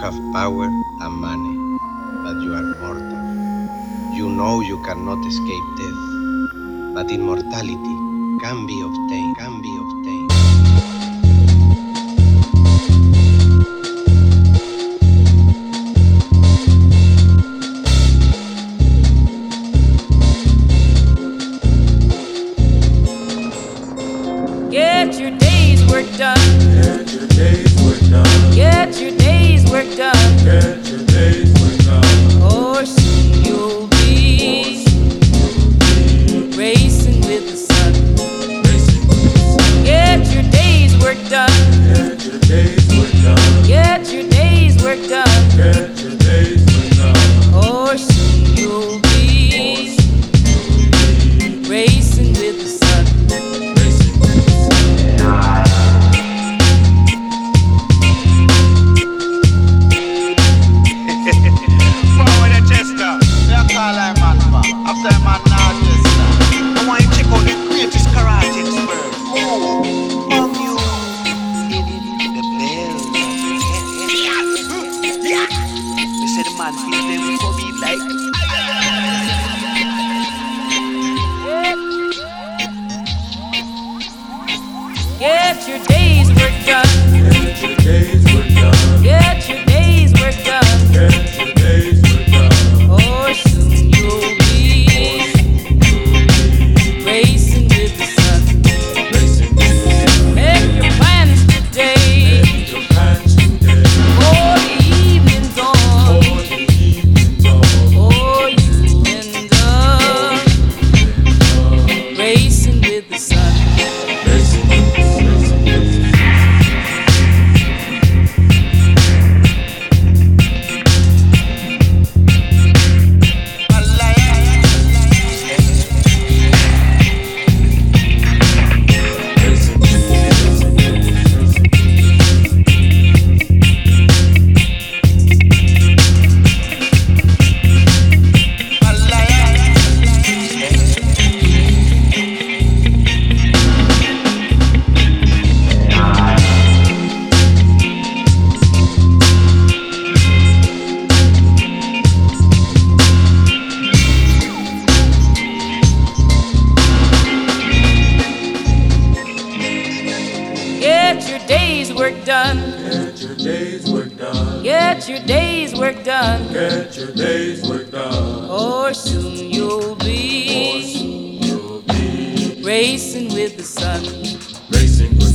have power and money, but you are mortal. You know you cannot escape death, but immortality can be obtained, can be obtained. Get your day's work done. Get your day's work done. Get your day's work done. Get your day's work done. Or soon you'll be racing with the sun. Get your day's work done. Get your day's work done. Get your day's work done. Get your day's work done. Or soon you'll be racing with the sun. I want you to check out the greatest karate expert. From you in the bells. They said the man feel them for me like. Get your day's work done. Get your day's work done. Get your day's work done. Get your day's work done. Or soon you'll be racing with the sun. Racing with the sun. Make your plans today. Make your plans today. For the evening's on. For the evening's on. Or you end up racing with the sun. Racing with the sun. Get your day's work done. Get your day's work done. Get your day's work done. Get your day's work done. Or soon you'll be You'll be racing with the sun. racing with